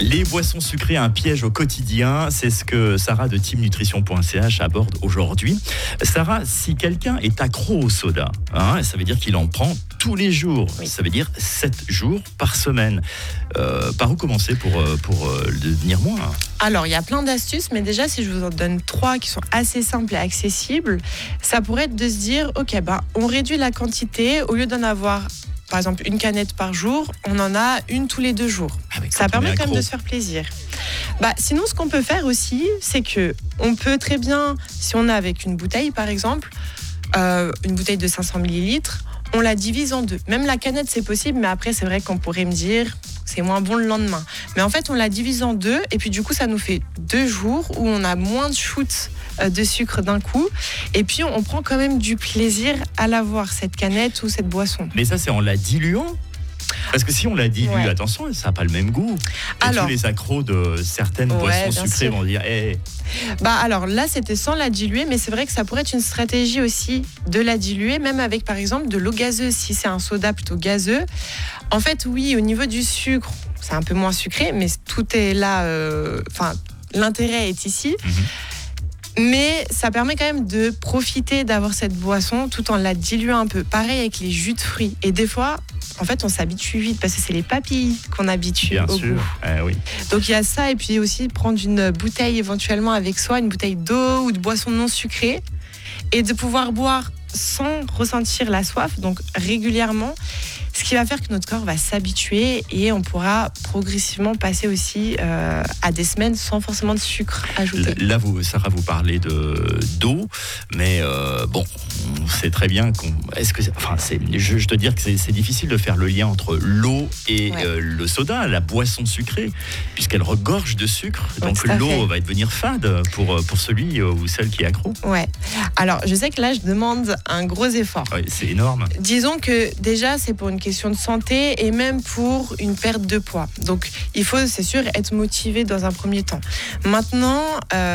Les boissons sucrées, un piège au quotidien, c'est ce que Sarah de teamnutrition.ch aborde aujourd'hui. Sarah, si quelqu'un est accro au soda, ça veut dire qu'il en prend tous les jours. Oui. Ça veut dire 7 jours par semaine. Par où commencer pour le devenir moins ? Alors, il y a plein d'astuces, mais déjà, si je vous en donne 3 qui sont assez simples et accessibles, ça pourrait être de se dire, ok, on réduit la quantité, au lieu d'en avoir par exemple une canette par jour, on en a une tous les 2 jours. Ça permet quand même de se faire plaisir. Sinon, ce qu'on peut faire aussi, c'est que on peut très bien, si on a avec une bouteille par exemple, une bouteille de 500 ml, on la divise en 2. Même la canette, c'est possible, mais après, c'est vrai qu'on pourrait me dire c'est moins bon le lendemain. Mais en fait, on la divise en 2 et puis du coup, ça nous fait 2 jours où on a moins de shoots de sucre d'un coup. Et puis, on prend quand même du plaisir à l'avoir, cette canette ou cette boisson. Mais ça, c'est en la diluant ? Parce que si on la dilue, attention, ça n'a pas le même goût. Et alors, tous les accros de certaines boissons sucrées vont dire alors là, c'était sans la diluer, mais c'est vrai que ça pourrait être une stratégie aussi de la diluer, même avec par exemple de l'eau gazeuse, si c'est un soda plutôt gazeux. En fait, oui, au niveau du sucre, c'est un peu moins sucré, mais tout est là. L'intérêt est ici. Mais ça permet quand même de profiter d'avoir cette boisson tout en la diluant un peu. Pareil avec les jus de fruits. Et des fois, en fait, on s'habitue vite parce que c'est les papilles qu'on habitue au goût. Oui. Donc il y a ça, et puis aussi prendre une bouteille éventuellement avec soi, une bouteille d'eau ou de boisson non sucrée, et de pouvoir boire sans ressentir la soif, donc régulièrement. Ce qui va faire que notre corps va s'habituer et on pourra progressivement passer aussi à des semaines sans forcément de sucre ajouté. Là, Sarah, vous parlez d'eau, mais on sait très bien je te dire que c'est difficile de faire le lien entre l'eau et le soda, la boisson sucrée, puisqu'elle regorge de sucre. Donc l'eau va devenir fade pour celui ou celle qui est accro. Ouais. Alors, je sais que là, je demande un gros effort. Oui, c'est énorme. Disons que déjà, c'est pour une question de santé et même pour une perte de poids. Donc, il faut, c'est sûr, être motivé dans un premier temps. Maintenant,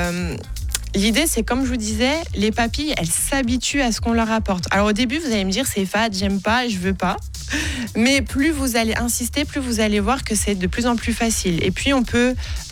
l'idée, c'est comme je vous disais, les papilles, elles s'habituent à ce qu'on leur apporte. Alors, au début, vous allez me dire, c'est fade, j'aime pas, je veux pas. Mais plus vous allez insister, plus vous allez voir que c'est de plus en plus facile. Et puis, on peut,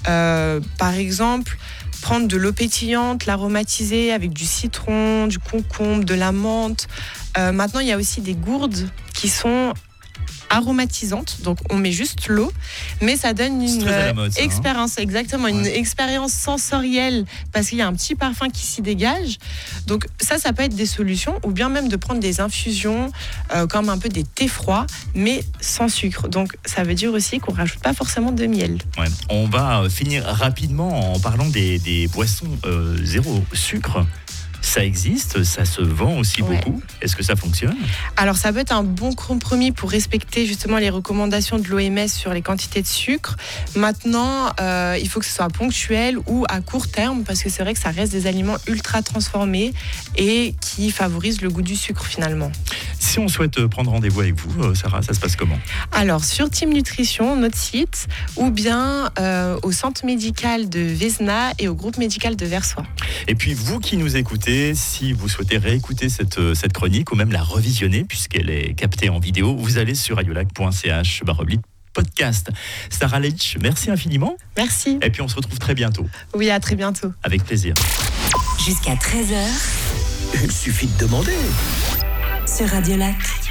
par exemple, prendre de l'eau pétillante, l'aromatiser avec du citron, du concombre, de la menthe. Maintenant, il y a aussi des gourdes qui sont aromatisantes, donc on met juste l'eau, mais ça donne une expérience, exactement, une expérience sensorielle parce qu'il y a un petit parfum qui s'y dégage. Donc ça peut être des solutions, ou bien même de prendre des infusions comme un peu des thés froids, mais sans sucre. Donc ça veut dire aussi qu'on rajoute pas forcément de miel. Ouais. On va finir rapidement en parlant des boissons zéro sucre. Ça existe, ça se vend aussi beaucoup. Est-ce que ça fonctionne ? Alors, ça peut être un bon compromis pour respecter justement les recommandations de l'OMS sur les quantités de sucre. Maintenant, il faut que ce soit ponctuel ou à court terme, parce que c'est vrai que ça reste des aliments ultra transformés et qui favorisent le goût du sucre finalement. Si on souhaite prendre rendez-vous avec vous, Sarah, ça se passe comment ? Alors, sur Team Nutrition, notre site, ou bien au centre médical de Vézena et au groupe médical de Versoix. Et puis, vous qui nous écoutez, si vous souhaitez réécouter cette chronique ou même la revisionner, puisqu'elle est captée en vidéo, vous allez sur radiolac.ch/podcast. Sarah Leitch, merci infiniment. Merci. Et puis, on se retrouve très bientôt. Oui, à très bientôt. Avec plaisir. Jusqu'à 13h. Il suffit de demander. Sur Radio Lac.